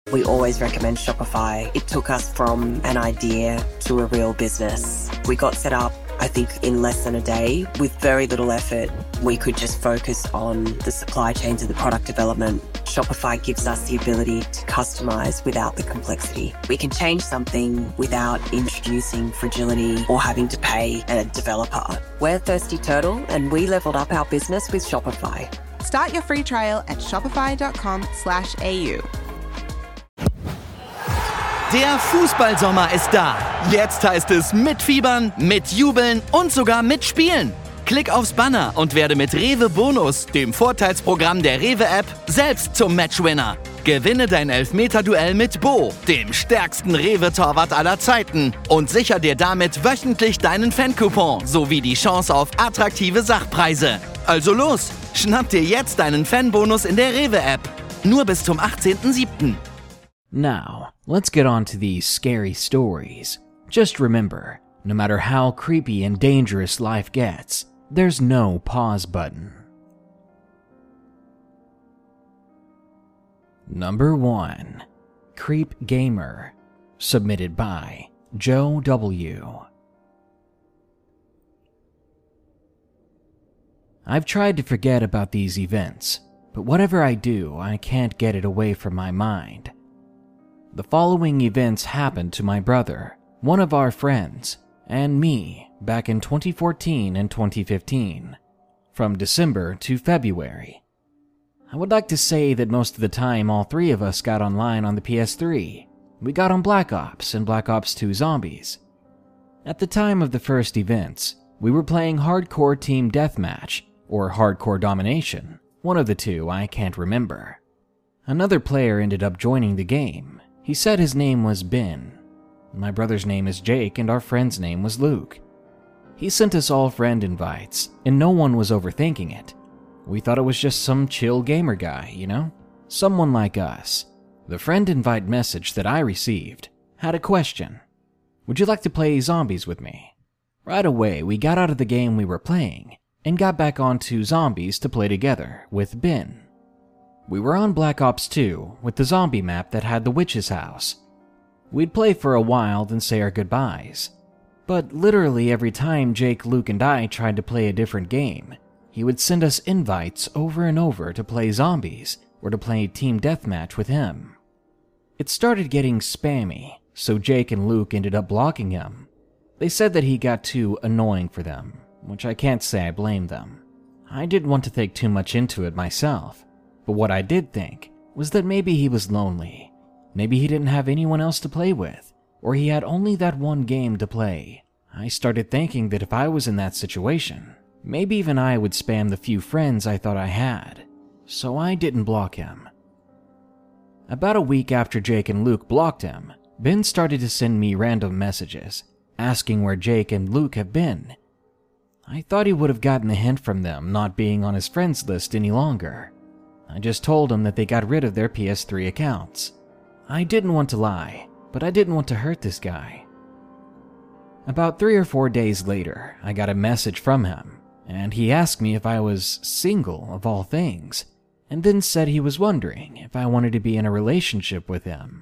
We always recommend Shopify. It took us from an idea to a real business. We got set up, I think, in less than a day. With very little effort, we could just focus on the supply chains and the product development. Shopify gives us the ability to customize without the complexity. We can change something without introducing fragility or having to pay a developer. We're Thirsty Turtle, and we leveled up our business with Shopify. Start your free trial at shopify.com/au. Der Fußballsommer ist da. Jetzt heißt es mitfiebern, mitjubeln und sogar mitspielen. Klick aufs Banner und werde mit Rewe Bonus, dem Vorteilsprogramm der Rewe-App, selbst zum Matchwinner. Gewinne dein Elfmeter-Duell mit Bo, dem stärksten Rewe-Torwart aller Zeiten, und sicher dir damit wöchentlich deinen Fan-Coupon sowie die Chance auf attraktive Sachpreise. Also los, schnapp dir jetzt deinen Fanbonus in der Rewe-App. Nur bis zum 18.07. Now, let's get on to these scary stories. Just remember, no matter how creepy and dangerous life gets, there's no pause button. Number 1. Creep Gamer. Submitted by Joe W. I've tried to forget about these events, but whatever I do, I can't get it away from my mind. The following events happened to my brother, one of our friends, and me back in 2014 and 2015, from December to February. I would like to say that most of the time all three of us got online on the PS3. We got on Black Ops and Black Ops 2 Zombies. At the time of the first events, we were playing Hardcore Team Deathmatch or Hardcore Domination, one of the two, I can't remember. Another player ended up joining the game. He said his name was Ben. My brother's name is Jake and our friend's name was Luke. He sent us all friend invites, and no one was overthinking it. We thought it was just some chill gamer guy, you know? Someone like us. The friend invite message that I received had a question. Would you like to play zombies with me? Right away, we got out of the game we were playing and got back onto zombies to play together with Ben. We were on Black Ops 2 with the zombie map that had the witch's house. We'd play for a while then say our goodbyes. But literally every time Jake, Luke, and I tried to play a different game, he would send us invites over and over to play zombies or to play team deathmatch with him. It started getting spammy, so Jake and Luke ended up blocking him. They said that he got too annoying for them, which I can't say I blame them. I didn't want to think too much into it myself. But what I did think was that maybe he was lonely. Maybe he didn't have anyone else to play with, or he had only that one game to play. I started thinking that if I was in that situation, maybe even I would spam the few friends I thought I had. So I didn't block him. About a week after Jake and Luke blocked him, Ben started to send me random messages, asking where Jake and Luke have been. I thought he would have gotten a hint from them not being on his friends list any longer. I just told him that they got rid of their PS3 accounts. I didn't want to lie, but I didn't want to hurt this guy. About 3 or 4 days later, I got a message from him, and he asked me if I was single of all things, and then said he was wondering if I wanted to be in a relationship with him.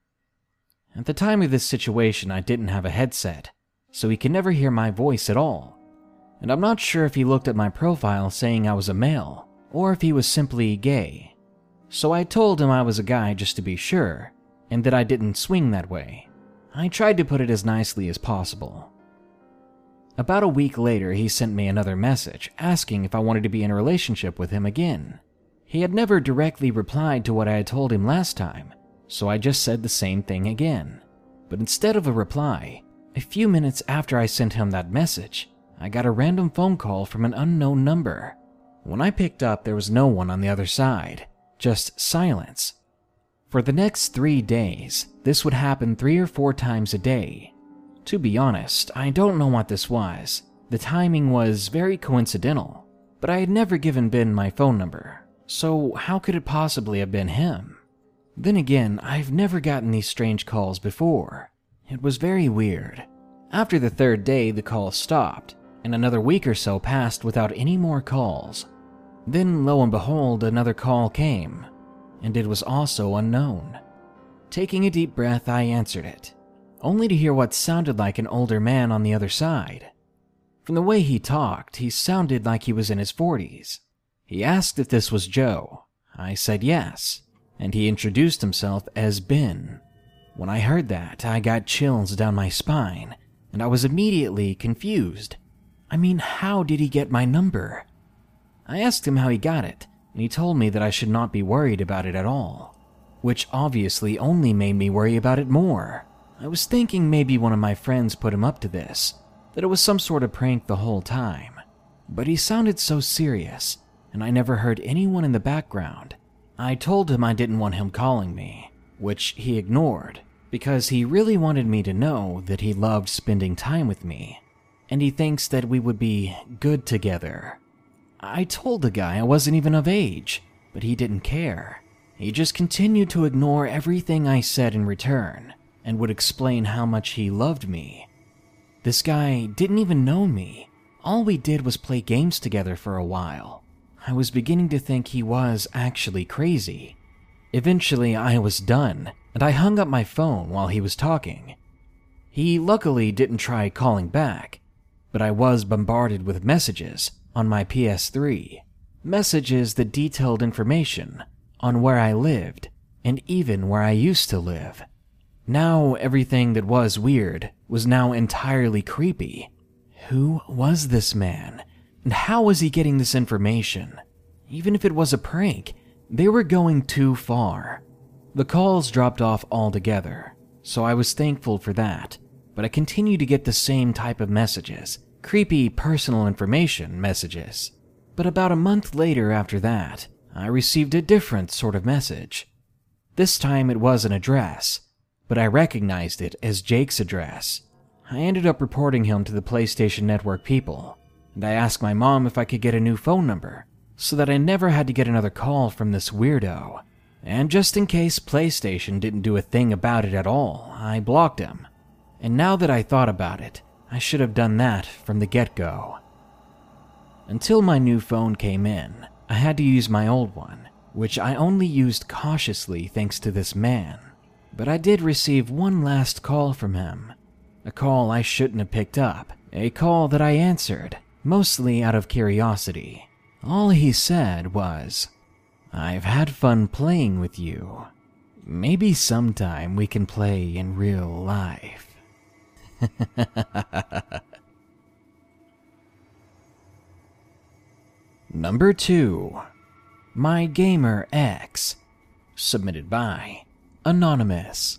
At the time of this situation, I didn't have a headset, so he could never hear my voice at all, and I'm not sure if he looked at my profile saying I was a male, or if he was simply gay. So I told him I was a guy just to be sure, and that I didn't swing that way. I tried to put it as nicely as possible. About a week later, he sent me another message asking if I wanted to be in a relationship with him again. He had never directly replied to what I had told him last time, so I just said the same thing again. But instead of a reply, a few minutes after I sent him that message, I got a random phone call from an unknown number. When I picked up, there was no one on the other side, just silence. For the next 3 days, this would happen 3 or 4 times a day. To be honest, I don't know what this was. The timing was very coincidental, but I had never given Ben my phone number, so how could it possibly have been him? Then again, I've never gotten these strange calls before. It was very weird. After the 3rd day, the calls stopped, and another week or so passed without any more calls. Then, lo and behold, another call came, and it was also unknown. Taking a deep breath, I answered it, only to hear what sounded like an older man on the other side. From the way he talked, he sounded like he was in his 40s. He asked if this was Joe. I said yes, and he introduced himself as Ben. When I heard that, I got chills down my spine, and I was immediately confused. I mean, how did he get my number? I asked him how he got it, and he told me that I should not be worried about it at all, which obviously only made me worry about it more. I was thinking maybe one of my friends put him up to this, that it was some sort of prank the whole time. But he sounded so serious, and I never heard anyone in the background. I told him I didn't want him calling me, which he ignored, because he really wanted me to know that he loved spending time with me, and he thinks that we would be good together. I told the guy I wasn't even of age, but he didn't care. He just continued to ignore everything I said in return, and would explain how much he loved me. This guy didn't even know me. All we did was play games together for a while. I was beginning to think he was actually crazy. Eventually, I was done, and I hung up my phone while he was talking. He luckily didn't try calling back, but I was bombarded with messages on my PS3. Messages that detailed information on where I lived, and even where I used to live. Now everything that was weird was now entirely creepy. Who was this man? And how was he getting this information? Even if it was a prank, they were going too far. The calls dropped off altogether, so I was thankful for that, but I continued to get the same type of messages, creepy personal information messages. But about a month later after that, I received a different sort of message. This time it was an address, but I recognized it as Jake's address. I ended up reporting him to the PlayStation Network people, and I asked my mom if I could get a new phone number, so that I never had to get another call from this weirdo. And just in case PlayStation didn't do a thing about it at all, I blocked him. And now that I thought about it, I should have done that from the get-go. Until my new phone came in, I had to use my old one, which I only used cautiously thanks to this man. But I did receive one last call from him. A call I shouldn't have picked up. A call that I answered, mostly out of curiosity. All he said was, "I've had fun playing with you. Maybe sometime we can play in real life." Number 2. My Gamer X. Submitted by Anonymous.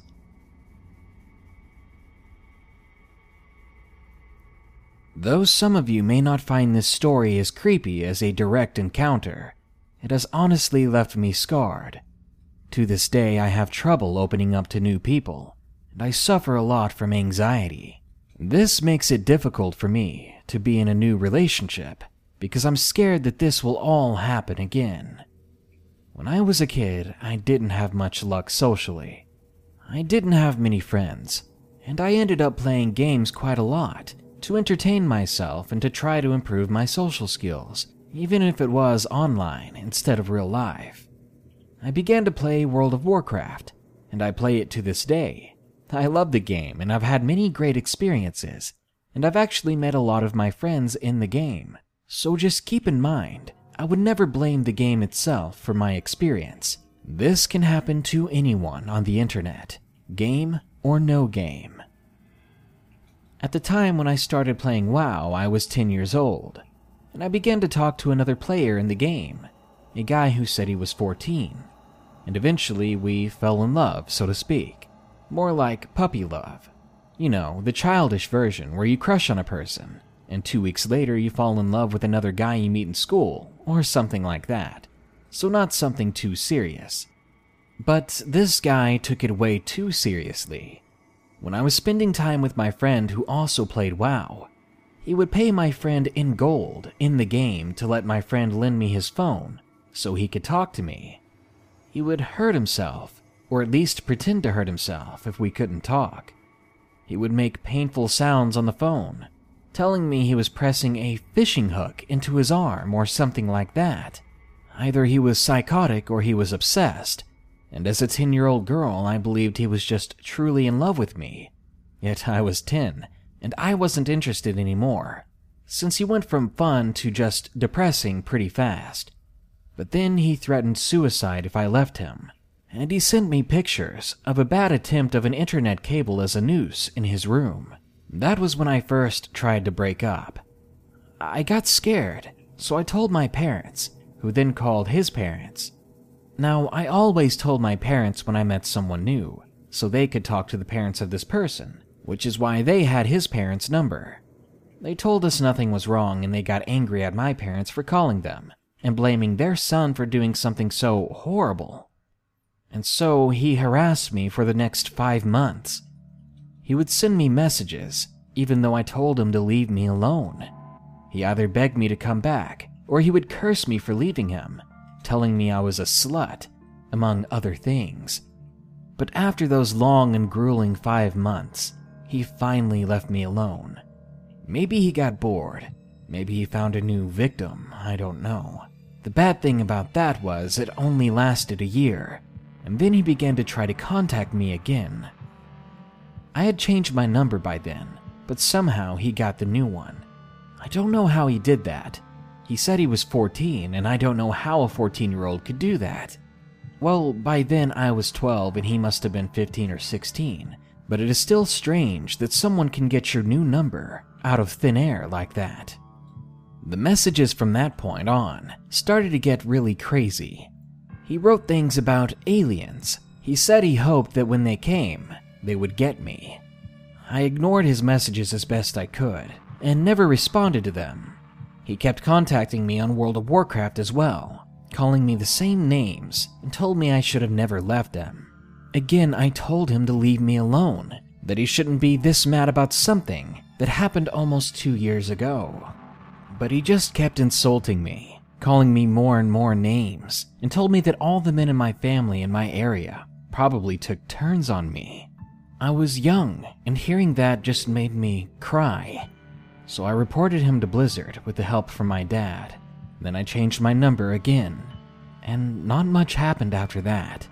Though some of you may not find this story as creepy as a direct encounter, it has honestly left me scarred. To this day, I have trouble opening up to new people, and I suffer a lot from anxiety. This makes it difficult for me to be in a new relationship, because I'm scared that this will all happen again. When I was a kid, I didn't have much luck socially. I didn't have many friends, and I ended up playing games quite a lot to entertain myself and to try to improve my social skills, even if it was online instead of real life. I began to play World of Warcraft, and I play it to this day. I love the game, and I've had many great experiences, and I've actually met a lot of my friends in the game. So just keep in mind, I would never blame the game itself for my experience. This can happen to anyone on the internet, game or no game. At the time when I started playing WoW, I was 10 years old, and I began to talk to another player in the game, a guy who said he was 14, and eventually we fell in love, so to speak. More like puppy love. You know, the childish version where you crush on a person, and 2 weeks later you fall in love with another guy you meet in school, or something like that. So not something too serious. But this guy took it way too seriously. When I was spending time with my friend who also played WoW, he would pay my friend in gold in the game to let my friend lend me his phone so he could talk to me. He would hurt himself, or at least pretend to hurt himself if we couldn't talk. He would make painful sounds on the phone, telling me he was pressing a fishing hook into his arm or something like that. Either he was psychotic or he was obsessed, and as a 10-year-old girl, I believed he was just truly in love with me. Yet I was 10, and I wasn't interested anymore, since he went from fun to just depressing pretty fast. But then he threatened suicide if I left him, and he sent me pictures of a bad attempt of an internet cable as a noose in his room. That was when I first tried to break up. I got scared, so I told my parents, who then called his parents. Now, I always told my parents when I met someone new, so they could talk to the parents of this person, which is why they had his parents' number. They told us nothing was wrong, and they got angry at my parents for calling them and blaming their son for doing something so horrible. And so he harassed me for the next 5 months. He would send me messages, even though I told him to leave me alone. He either begged me to come back, or he would curse me for leaving him, telling me I was a slut, among other things. But after those long and grueling 5 months, he finally left me alone. Maybe he got bored. Maybe he found a new victim, I don't know. The bad thing about that was it only lasted a year, and then he began to try to contact me again. I had changed my number by then, but somehow he got the new one. I don't know how he did that. He said he was 14, and I don't know how a 14-year-old could do that. Well, by then I was 12 and he must have been 15 or 16, but it is still strange that someone can get your new number out of thin air like that. The messages from that point on started to get really crazy. He wrote things about aliens. He said he hoped that when they came, they would get me. I ignored his messages as best I could, and never responded to them. He kept contacting me on World of Warcraft as well, calling me the same names, and told me I should have never left him. Again, I told him to leave me alone, that he shouldn't be this mad about something that happened almost 2 years ago. But he just kept insulting me, calling me more and more names, and told me that all the men in my family in my area probably took turns on me. I was young, and hearing that just made me cry. So I reported him to Blizzard with the help from my dad. Then I changed my number again, and not much happened after that.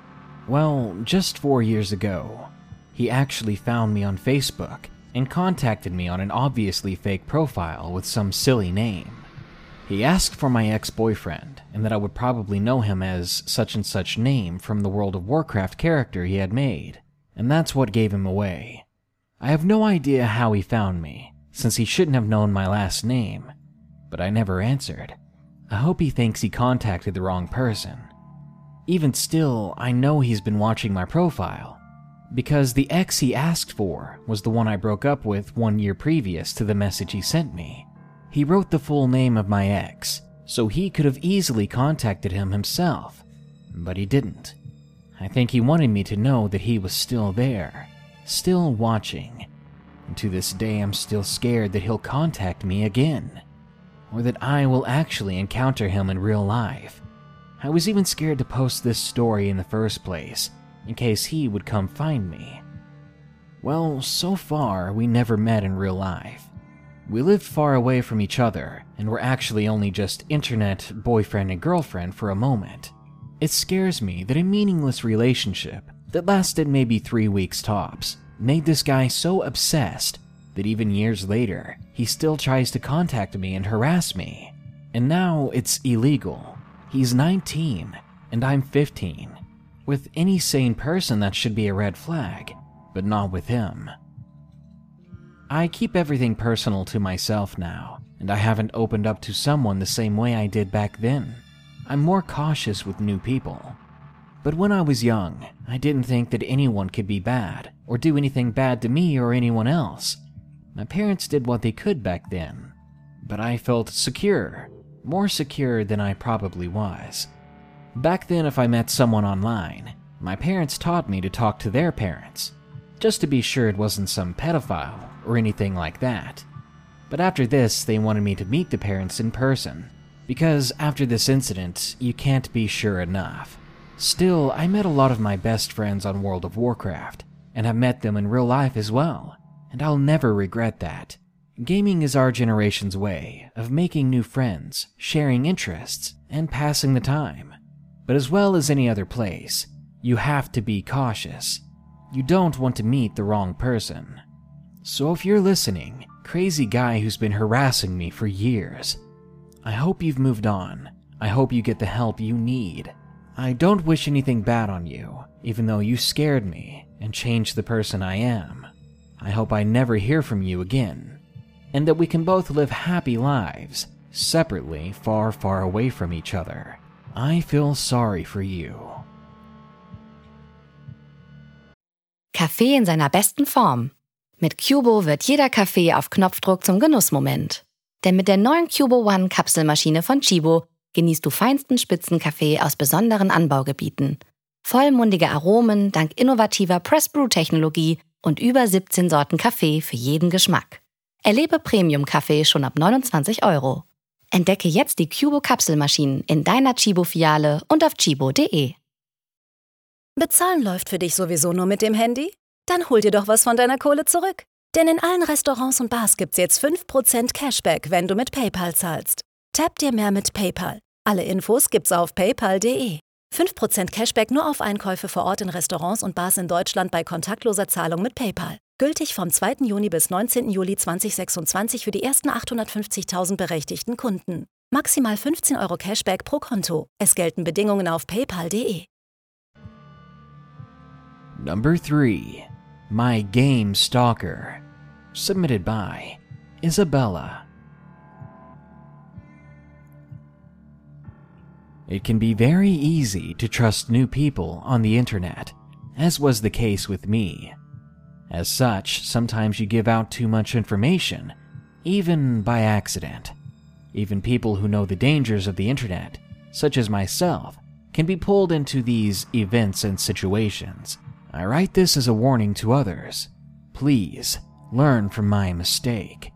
Well, just 4 years ago, he actually found me on Facebook and contacted me on an obviously fake profile with some silly name. He asked for my ex-boyfriend, and that I would probably know him as such and such name from the World of Warcraft character he had made, and that's what gave him away. I have no idea how he found me, since he shouldn't have known my last name, but I never answered. I hope he thinks he contacted the wrong person. Even still, I know he's been watching my profile, because the ex he asked for was the one I broke up with 1 year previous to the message he sent me. He wrote the full name of my ex, so he could have easily contacted him himself, but he didn't. I think he wanted me to know that he was still there, still watching, and to this day I'm still scared that he'll contact me again, or that I will actually encounter him in real life. I was even scared to post this story in the first place, in case he would come find me. Well, so far, we never met in real life. We lived far away from each other, and were actually only just internet boyfriend and girlfriend for a moment. It scares me that a meaningless relationship that lasted maybe 3 weeks tops made this guy so obsessed that even years later, he still tries to contact me and harass me. And now it's illegal. He's 19, and I'm 15. With any sane person, that should be a red flag, but not with him. I keep everything personal to myself now, and I haven't opened up to someone the same way I did back then. I'm more cautious with new people. But when I was young, I didn't think that anyone could be bad, or do anything bad to me or anyone else. My parents did what they could back then, but I felt secure, more secure than I probably was. Back then, if I met someone online, my parents taught me to talk to their parents, just to be sure it wasn't some pedophile or anything like that. But after this, they wanted me to meet the parents in person, because after this incident, you can't be sure enough. Still, I met a lot of my best friends on World of Warcraft, and have met them in real life as well, and I'll never regret that. Gaming is our generation's way of making new friends, sharing interests, and passing the time. But as well as any other place, You have to be cautious. You don't want to meet the wrong person. So if you're listening, crazy guy who's been harassing me for years, I hope you've moved on. I hope you get the help you need. I don't wish anything bad on you, even though you scared me and changed the person I am. I hope I never hear from you again, and that we can both live happy lives, separately, far, far away from each other. I feel sorry for you. Kaffee in seiner besten Form. Mit Cubo wird jeder Kaffee auf Knopfdruck zum Genussmoment. Denn mit der neuen Cubo One Kapselmaschine von Chibo genießt du feinsten Spitzenkaffee aus besonderen Anbaugebieten. Vollmundige Aromen dank innovativer Press-Brew-Technologie und über 17 Sorten Kaffee für jeden Geschmack. Erlebe Premium-Kaffee schon ab 29 €. Entdecke jetzt die Cubo Kapselmaschinen in deiner Chibo-Filiale und auf chibo.de. Bezahlen läuft für dich sowieso nur mit dem Handy? Dann hol dir doch was von deiner Kohle zurück. Denn in allen Restaurants und Bars gibt's jetzt 5% Cashback, wenn du mit PayPal zahlst. Tap dir mehr mit PayPal. Alle Infos gibt's auf paypal.de. 5% Cashback nur auf Einkäufe vor Ort in Restaurants und Bars in Deutschland bei kontaktloser Zahlung mit PayPal. Gültig vom 2. Juni bis 19. Juli 2026 für die ersten 850.000 berechtigten Kunden. Maximal 15 € Cashback pro Konto. Es gelten Bedingungen auf paypal.de. Number 3. My Game Stalker. Submitted by Isabella. It can be very easy to trust new people on the internet, as was the case with me. As such, sometimes you give out too much information, even by accident. Even people who know the dangers of the internet, such as myself, can be pulled into these events and situations. I write this as a warning to others. Please, learn from my mistake.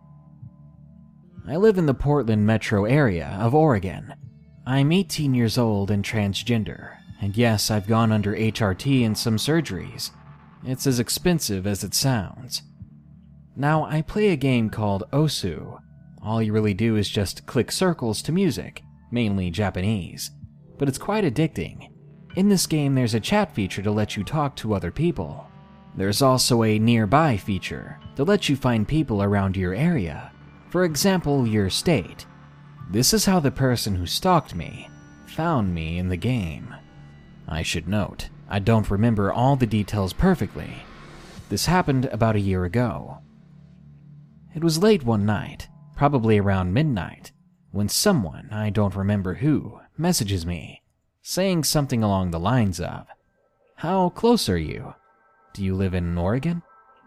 I live in the Portland metro area of Oregon. I'm 18 years old and transgender, and yes, I've gone under HRT and some surgeries. It's as expensive as it sounds. Now, I play a game called Osu. All you really do is just click circles to music, mainly Japanese. But it's quite addicting. In this game, there's a chat feature to let you talk to other people. There's also a nearby feature to let you find people around your area. For example, your state. This is how the person who stalked me found me in the game. I should note, I don't remember all the details perfectly. This happened about a year ago. It was late one night, probably around midnight, when someone, I don't remember who, messages me, saying something along the lines of, "How close are you? Do you live in Oregon?"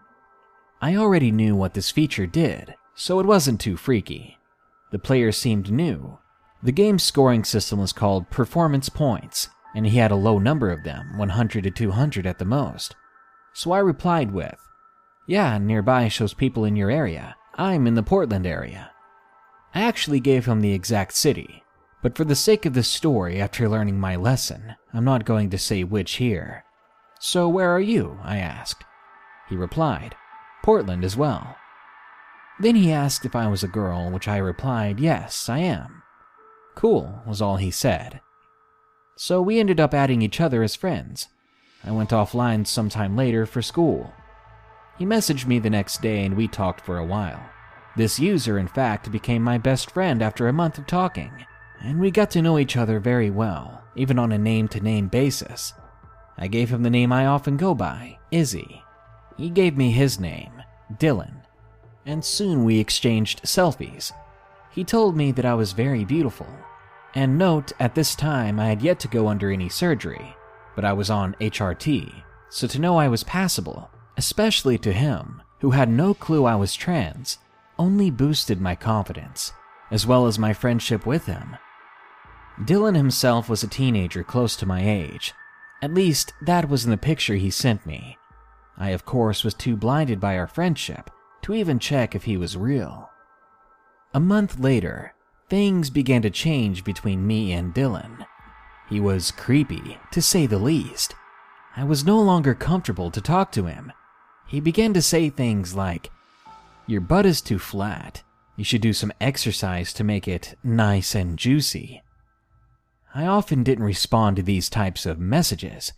I already knew what this feature did, so it wasn't too freaky. The player seemed new. The game's scoring system was called performance points, and he had a low number of them, 100 to 200 at the most. So I replied with, "Yeah, nearby shows people in your area. I'm in the Portland area." I actually gave him the exact city, but for the sake of the story after learning my lesson, I'm not going to say which here. "So where are you?" I asked. He replied, "Portland as well." Then he asked if I was a girl, which I replied, "Yes, I am." "Cool," was all he said. So we ended up adding each other as friends. I went offline sometime later for school. He messaged me the next day and we talked for a while. This user, in fact, became my best friend after a month of talking, and we got to know each other very well, even on a name-to-name basis. I gave him the name I often go by, Izzy. He gave me his name, Dylan. And soon we exchanged selfies. He told me that I was very beautiful. And note, at this time I had yet to go under any surgery, but I was on HRT, so to know I was passable, especially to him, who had no clue I was trans, only boosted my confidence, as well as my friendship with him. Dylan himself was a teenager close to my age. At least, that was in the picture he sent me. I, of course, was too blinded by our friendship to even check if he was real. A month later, things began to change between me and Dylan. He was creepy, to say the least. I was no longer comfortable to talk to him. He began to say things like, "Your butt is too flat. You should do some exercise to make it nice and juicy." I often didn't respond to these types of messages.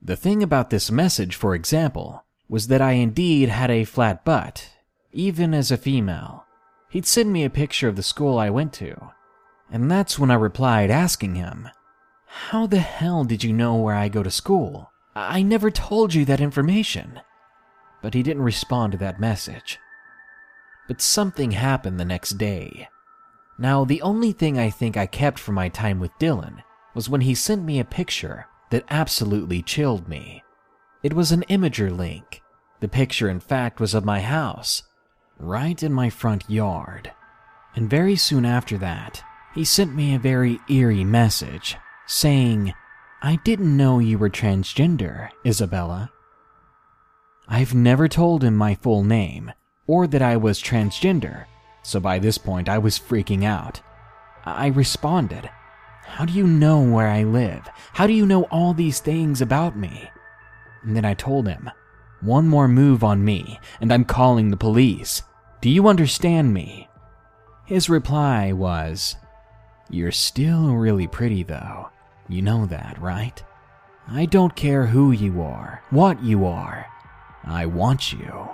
The thing about this message, for example, was that I indeed had a flat butt, even as a female. He'd send me a picture of the school I went to, and that's when I replied asking him, "How the hell did you know where I go to school? I never told you that information." But he didn't respond to that message. But something happened the next day. Now, the only thing I think I kept from my time with Dylan was when he sent me a picture that absolutely chilled me. It was an Imager link. The picture, in fact, was of my house, right in my front yard. And very soon after that, he sent me a very eerie message saying, "I didn't know you were transgender, Isabella." I've never told him my full name, or that I was transgender, so by this point I was freaking out. I responded, "How do you know where I live? How do you know all these things about me?" And then I told him, "One more move on me, and I'm calling the police. Do you understand me?" His reply was, "You're still really pretty though. You know that, right? I don't care who you are, what you are. I want you."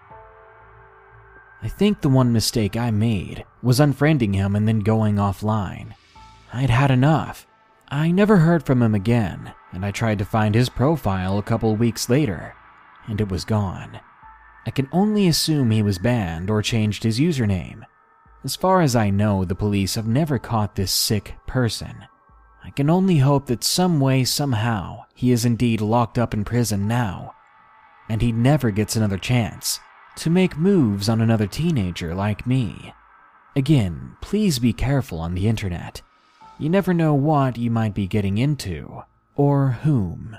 I think the one mistake I made was unfriending him and then going offline. I'd had enough. I never heard from him again, and I tried to find his profile a couple weeks later, and it was gone. I can only assume he was banned or changed his username. As far as I know, the police have never caught this sick person. I can only hope that some way, somehow, he is indeed locked up in prison now, and he never gets another chance to make moves on another teenager like me. Again, please be careful on the internet. You never know what you might be getting into, or whom.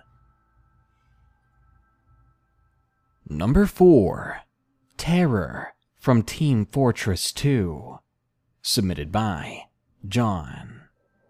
Number 4. Terror from Team Fortress 2. Submitted by John.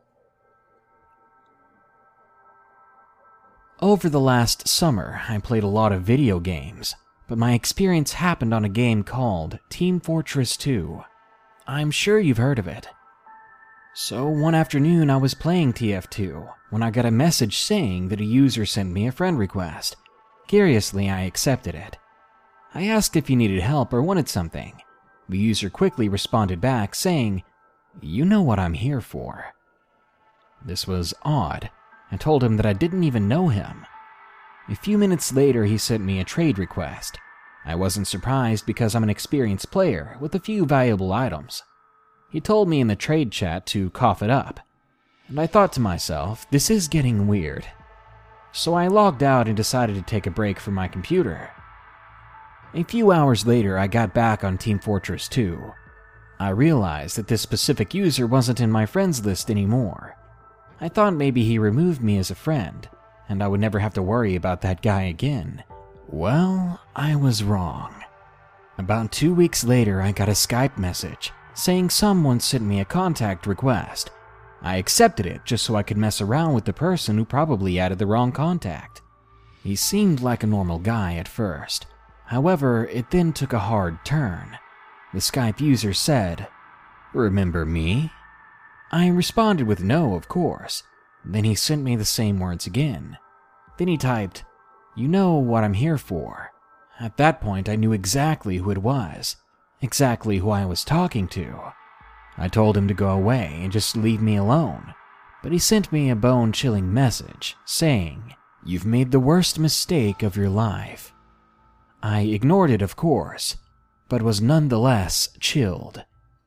Over the last summer, I played a lot of video games, but my experience happened on a game called Team Fortress 2. I'm sure you've heard of it. So one afternoon I was playing TF2 when I got a message saying that a user sent me a friend request. Curiously, I accepted it. I asked if he needed help or wanted something. The user quickly responded back saying, "You know what I'm here for." This was odd. I told him that I didn't even know him. A few minutes later, he sent me a trade request. I wasn't surprised because I'm an experienced player with a few valuable items. He told me in the trade chat to cough it up, and I thought to myself, this is getting weird. So I logged out and decided to take a break from my computer. A few hours later, I got back on Team Fortress 2. I realized that this specific user wasn't in my friends list anymore. I thought maybe he removed me as a friend, and I would never have to worry about that guy again. Well, I was wrong. About 2 weeks later, I got a Skype message saying someone sent me a contact request. I accepted it just so I could mess around with the person who probably added the wrong contact. He seemed like a normal guy at first. However, it then took a hard turn. The Skype user said, "Remember me?" I responded with no, of course. Then he sent me the same words again. Then he typed, "You know what I'm here for." At that point, I knew exactly who it was, exactly who I was talking to. I told him to go away and just leave me alone, but he sent me a bone-chilling message saying, "You've made the worst mistake of your life." I ignored it, of course, but was nonetheless chilled.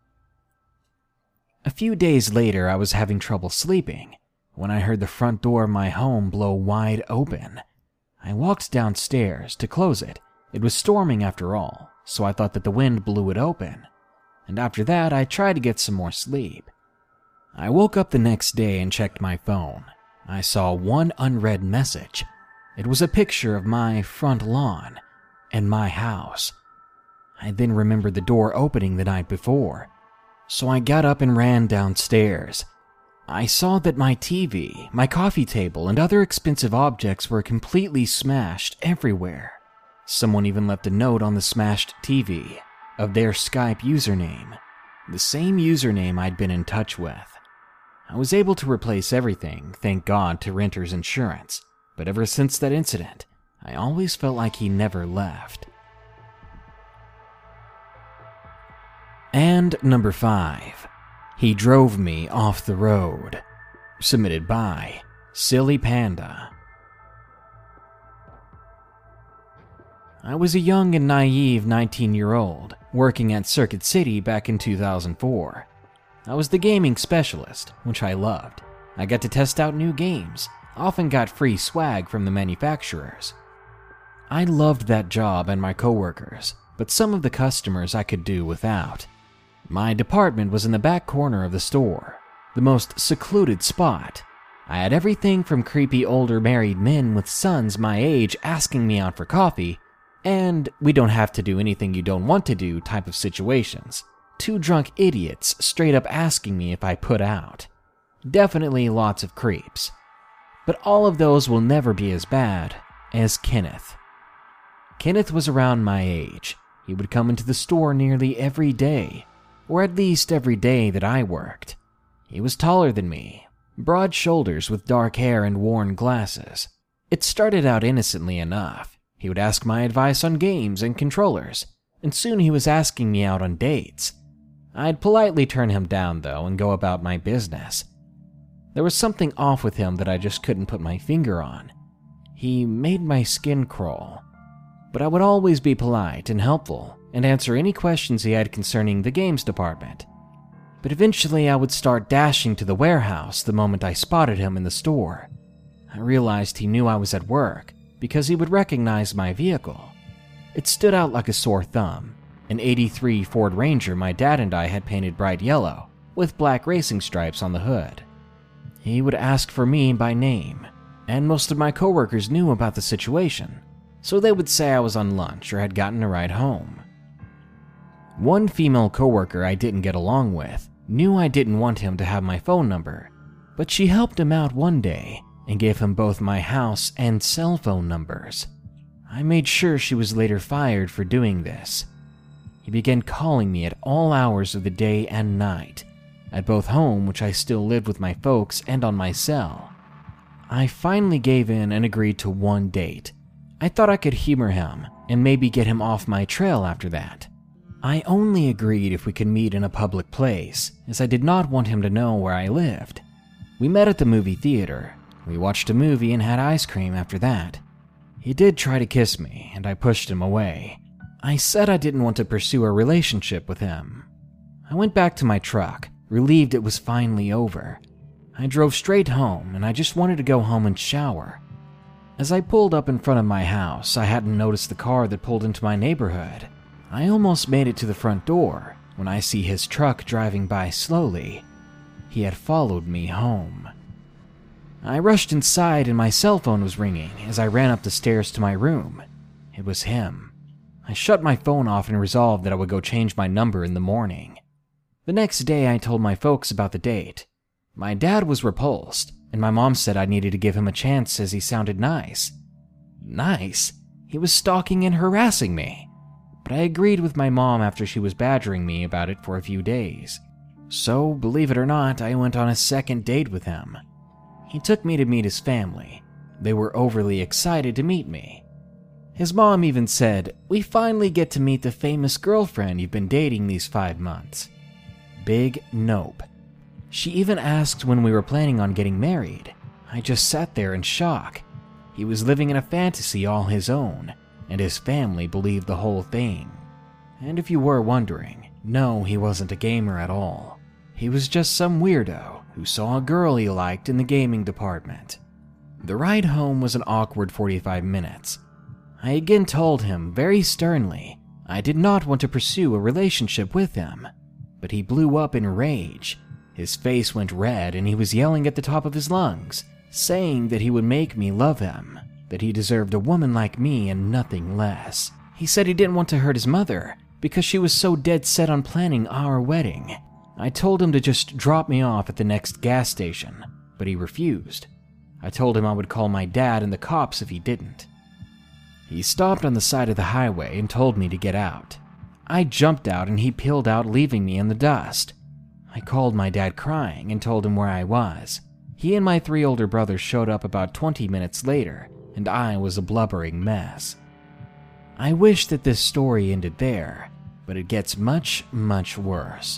A few days later, I was having trouble sleeping when I heard the front door of my home blow wide open. I walked downstairs to close it. It was storming after all, so I thought that the wind blew it open. And after that, I tried to get some more sleep. I woke up the next day and checked my phone. I saw one unread message. It was a picture of my front lawn and my house. I then remembered the door opening the night before, so I got up and ran downstairs. I saw that my TV, my coffee table, and other expensive objects were completely smashed everywhere. Someone even left a note on the smashed TV of their Skype username, the same username I'd been in touch with. I was able to replace everything, thank God to renter's insurance, but ever since that incident, I always felt like he never left. And number 5, he drove me off the road. Submitted by Silly Panda. I was a young and naive 19-year-old working at Circuit City back in 2004. I was the gaming specialist, which I loved. I got to test out new games, often got free swag from the manufacturers. I loved that job and my coworkers, but some of the customers I could do without. My department was in the back corner of the store, the most secluded spot. I had everything from creepy older married men with sons my age asking me out for coffee, and we don't have to do anything you don't want to do type of situations. 2 drunk idiots straight up asking me if I put out. Definitely lots of creeps. But all of those will never be as bad as Kenneth. Kenneth was around my age. He would come into the store nearly every day, or at least every day that I worked. He was taller than me, broad shoulders with dark hair and worn glasses. It started out innocently enough. He would ask my advice on games and controllers, and soon he was asking me out on dates. I'd politely turn him down though and go about my business. There was something off with him that I just couldn't put my finger on. He made my skin crawl. But I would always be polite and helpful and answer any questions he had concerning the games department. But eventually I would start dashing to the warehouse the moment I spotted him in the store. I realized he knew I was at work because he would recognize my vehicle. It stood out like a sore thumb, an '83 Ford Ranger my dad and I had painted bright yellow with black racing stripes on the hood. He would ask for me by name, and most of my coworkers knew about the situation, so they would say I was on lunch or had gotten a ride home. One female coworker I didn't get along with knew I didn't want him to have my phone number, but she helped him out one day and gave him both my house and cell phone numbers. I made sure she was later fired for doing this. He began calling me at all hours of the day and night, at both home, which I still lived with my folks, and on my cell. I finally gave in and agreed to one date. I thought I could humor him and maybe get him off my trail after that. I only agreed if we could meet in a public place, as I did not want him to know where I lived. We met at the movie theater. We watched a movie and had ice cream after that. He did try to kiss me, and I pushed him away. I said I didn't want to pursue a relationship with him. I went back to my truck, relieved it was finally over. I drove straight home, and I just wanted to go home and shower. As I pulled up in front of my house, I hadn't noticed the car that pulled into my neighborhood. I almost made it to the front door when I see his truck driving by slowly. He had followed me home. I rushed inside and my cell phone was ringing as I ran up the stairs to my room. It was him. I shut my phone off and resolved that I would go change my number in the morning. The next day I told my folks about the date. My dad was repulsed, and my mom said I needed to give him a chance as he sounded nice. Nice? He was stalking and harassing me. But I agreed with my mom after she was badgering me about it for a few days. So, believe it or not, I went on a second date with him. He took me to meet his family. They were overly excited to meet me. His mom even said, "We finally get to meet the famous girlfriend you've been dating these 5 months." Big nope. She even asked when we were planning on getting married. I just sat there in shock. He was living in a fantasy all his own, and his family believed the whole thing. And if you were wondering, no, he wasn't a gamer at all. He was just some weirdo who saw a girl he liked in the gaming department. The ride home was an awkward 45 minutes. I again told him very sternly I did not want to pursue a relationship with him, but he blew up in rage. His face went red and he was yelling at the top of his lungs, saying that he would make me love him, that he deserved a woman like me and nothing less. He said he didn't want to hurt his mother because she was so dead set on planning our wedding. I told him to just drop me off at the next gas station, but he refused. I told him I would call my dad and the cops if he didn't. He stopped on the side of the highway and told me to get out. I jumped out and he peeled out, leaving me in the dust. I called my dad crying and told him where I was. He and my 3 older brothers showed up about 20 minutes later, and I was a blubbering mess. I wish that this story ended there, but it gets much, much worse.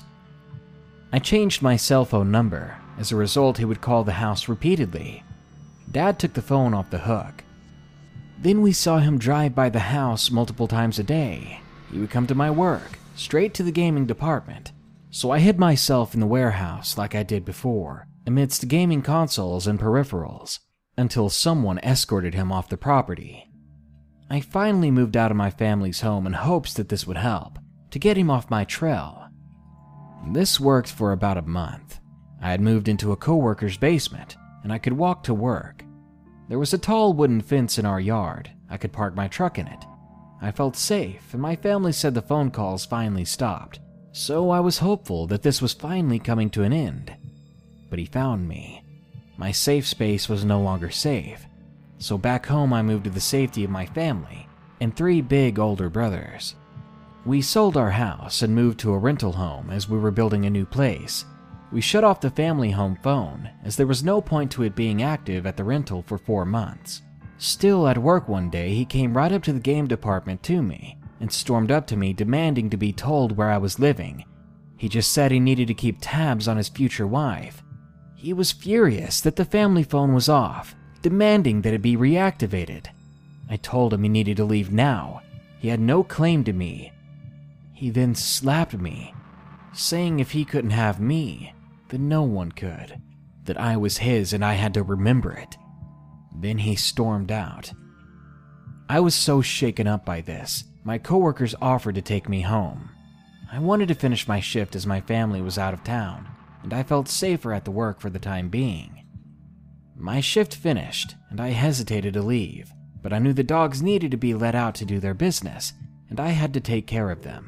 I changed my cell phone number. As a result, he would call the house repeatedly. Dad took the phone off the hook. Then we saw him drive by the house multiple times a day. He would come to my work, straight to the gaming department. So I hid myself in the warehouse like I did before, amidst gaming consoles and peripherals, until someone escorted him off the property. I finally moved out of my family's home in hopes that this would help, to get him off my trail. This worked for about a month. I had moved into a coworker's basement, and I could walk to work. There was a tall wooden fence in our yard. I could park my truck in it. I felt safe, and my family said the phone calls finally stopped, so I was hopeful that this was finally coming to an end. But he found me. My safe space was no longer safe, so back home I moved to the safety of my family and 3 big older brothers. We sold our house and moved to a rental home as we were building a new place. We shut off the family home phone as there was no point to it being active at the rental for 4 months. Still, at work one day, he came right up to the game department to me and stormed up to me demanding to be told where I was living. He just said he needed to keep tabs on his future wife. He was furious that the family phone was off, demanding that it be reactivated. I told him he needed to leave now. He had no claim to me. He then slapped me, saying if he couldn't have me, then no one could, that I was his and I had to remember it. Then he stormed out. I was so shaken up by this, my coworkers offered to take me home. I wanted to finish my shift as my family was out of town, and I felt safer at the work for the time being. My shift finished, and I hesitated to leave, but I knew the dogs needed to be let out to do their business, and I had to take care of them.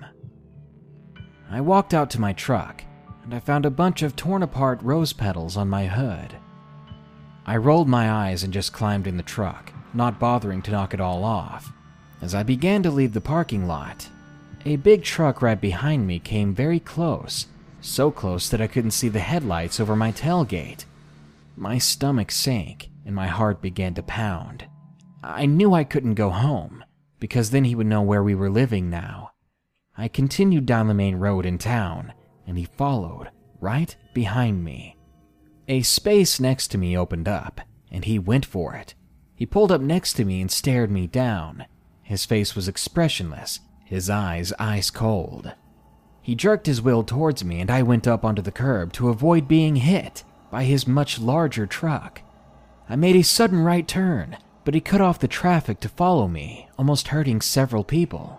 I walked out to my truck, and I found a bunch of torn-apart rose petals on my hood. I rolled my eyes and just climbed in the truck, not bothering to knock it all off. As I began to leave the parking lot, a big truck right behind me came very close, so close that I couldn't see the headlights over my tailgate. My stomach sank, and my heart began to pound. I knew I couldn't go home, because then he would know where we were living now. I continued down the main road in town, and he followed right behind me. A space next to me opened up, and he went for it. He pulled up next to me and stared me down. His face was expressionless, his eyes ice cold. He jerked his wheel towards me, and I went up onto the curb to avoid being hit by his much larger truck. I made a sudden right turn, but he cut off the traffic to follow me, almost hurting several people.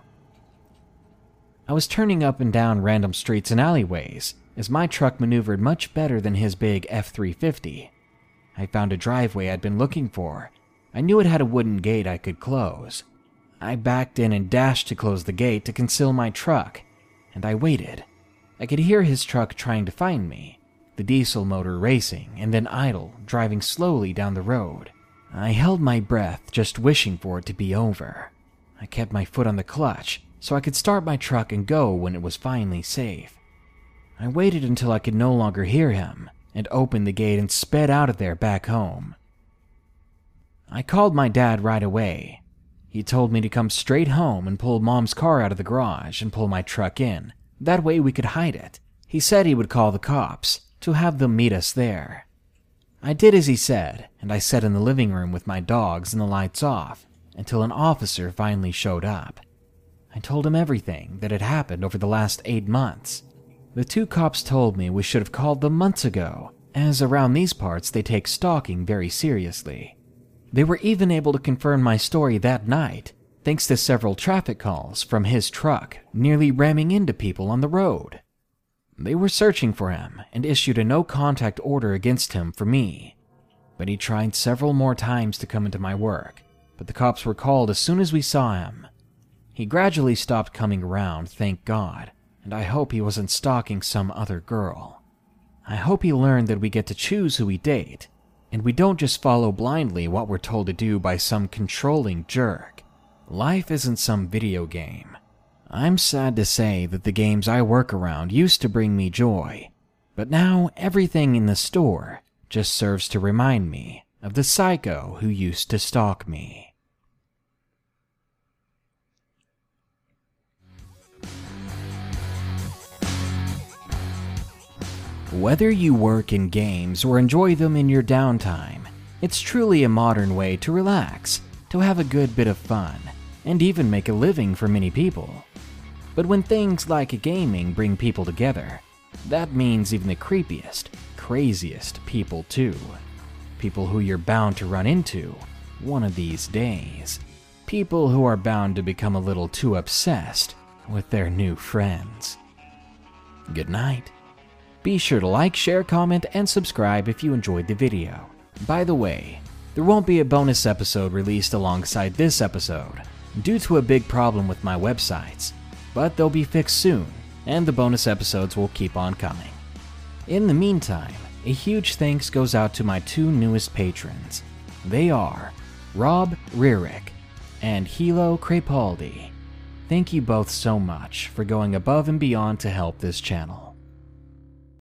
I was turning up and down random streets and alleyways, as my truck maneuvered much better than his big F-350. I found a driveway I'd been looking for. I knew it had a wooden gate I could close. I backed in and dashed to close the gate to conceal my truck, and I waited. I could hear his truck trying to find me, the diesel motor racing and then idle, driving slowly down the road. I held my breath, just wishing for it to be over. I kept my foot on the clutch, so I could start my truck and go when it was finally safe. I waited until I could no longer hear him, and opened the gate and sped out of there back home. I called my dad right away. He told me to come straight home and pull Mom's car out of the garage and pull my truck in. That way we could hide it. He said he would call the cops to have them meet us there. I did as he said, and I sat in the living room with my dogs and the lights off until an officer finally showed up. I told him everything that had happened over the last 8 months. The 2 cops told me we should have called them months ago, as around these parts they take stalking very seriously. They were even able to confirm my story that night, thanks to several traffic calls from his truck nearly ramming into people on the road. They were searching for him and issued a no-contact order against him for me. But he tried several more times to come into my work, but the cops were called as soon as we saw him. He gradually stopped coming around, thank God, and I hope he wasn't stalking some other girl. I hope he learned that we get to choose who we date, and we don't just follow blindly what we're told to do by some controlling jerk. Life isn't some video game. I'm sad to say that the games I work around used to bring me joy, but now everything in the store just serves to remind me of the psycho who used to stalk me. Whether you work in games or enjoy them in your downtime, it's truly a modern way to relax, to have a good bit of fun, and even make a living for many people. But when things like gaming bring people together, that means even the creepiest, craziest people too. People who you're bound to run into one of these days. People who are bound to become a little too obsessed with their new friends. Good night. Be sure to like, share, comment, and subscribe if you enjoyed the video. By the way, there won't be a bonus episode released alongside this episode due to a big problem with my websites, but they'll be fixed soon, and the bonus episodes will keep on coming. In the meantime, a huge thanks goes out to my two newest patrons. They are Rob Rierick and Hilo Crepaldi. Thank you both so much for going above and beyond to help this channel.